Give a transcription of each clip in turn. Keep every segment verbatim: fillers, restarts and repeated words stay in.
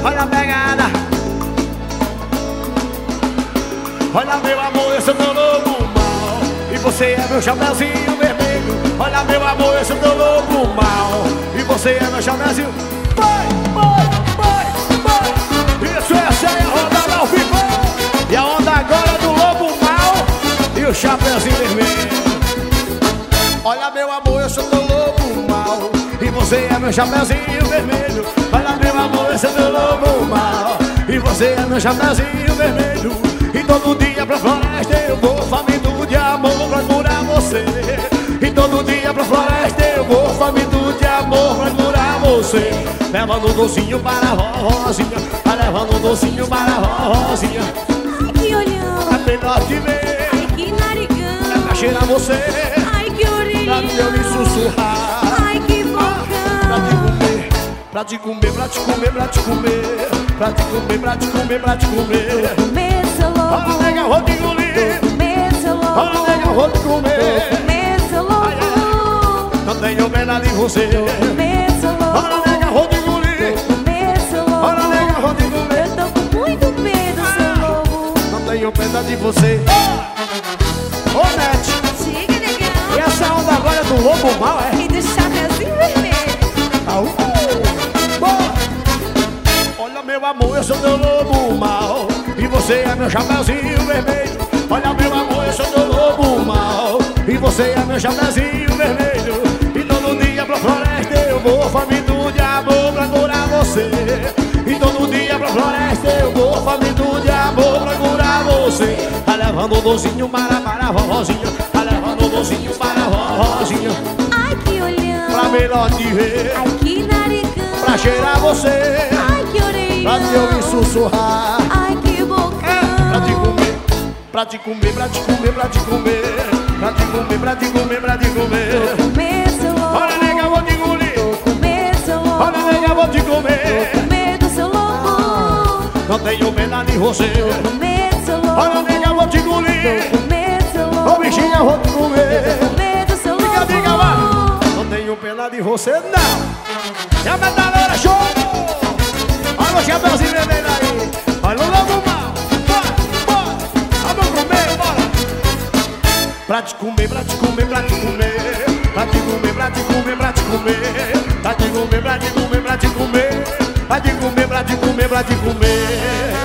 olha a pegada. Olha meu amor, eu sou teu lobo mal e você é meu chapeuzinho vermelho. Olha meu amor, eu sou teu lobo mal e você é meu chapeuzinho. Vai, vai, vai, vai. Isso, essa é a rodada ao vivo. E a onda agora do lobo mal e o chapeuzinho vermelho. Olha meu amor, eu sou teu lobo mal e você é meu chapeuzinho vermelho. Olha meu amor, eu sou teu lobo mal e você é meu chapeuzinho vermelho. E todo dia pra floresta eu vou faminto de amor procurar você. E todo dia pra floresta eu vou faminto de amor procurar você. Levando um docinho para a vovozinha, vai levando um docinho para a vovozinha. Ai, que olhão. É melhor te ver. Ai, que narigão. É pra cheirar você. Ai, que orelhão. Pra eu me sussurrar. Ai, que bocão. Pra te comer, pra te comer, pra te comer. Pra te comer, pra te comer, pra te comer. Comer, seu louco. Olha, nega, vou te engolir. Comer, seu louco. Olha, nega, vou te comer. Comer, seu louco. Não tenho pena de você. Comer, seu louco. Olha, nega, vou te engolir. Comer, seu louco. Olha, nega, vou te comer. Eu tô com muito medo, seu lobo. Não tenho pena de você. Ô, oh, Net. Chega, negão. E essa onda agora é do lobo mal, é? E do chapeuzinho vermelho. Au. Boa. Olha, meu amor, eu sou teu lobo mal e você é meu chapeuzinho vermelho. Olha, meu amor, eu sou teu lobo mal e você é meu chapeuzinho vermelho. E todo dia pra floresta eu vou faminto de amor procurar você. E todo dia pra floresta eu vou faminto de amor procurar você. Tá levando um docinho para, para a vovozinha. Tá levando um docinho para a vovozinha. Ai, que olhão. Pra melhor te ver. Ai, que narigão. Pra cheirar você. Ai, que orelhão. Pra te ouvir sussurrar. Ai, que bocão. Pra te comer, pra te comer, pra te comer, pra te comer. Pra te comer, pra te comer, pra te comer. Comer, seu louco. Olha, nega, vou te engolir. Comer, seu louco. Olha, nega, vou te comer. Comer do seu louco. Não tenho pena de você. Comer, seu louco. Olha, nega, vou te engolir. Comer, seu louco. Ô, bichinha, vou te comer. Comer do seu louco. Diga, diga, vai. Não tenho pena de você, não. E a metaleira, show. Olha o chapeuzinho vermelho aí. Olha o lobo mal. Bora, bora. Vamos comer, bora. Pra te comer, pra te comer, pra te comer. Pra te comer, pra te comer, pra te comer. Pra te comer, pra te comer, pra te comer. Pra te comer, pra te comer, pra te comer.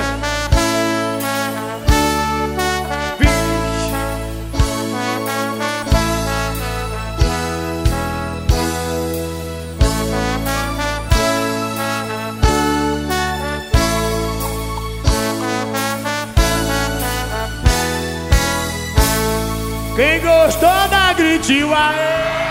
Quem gostou da gritinho, aê!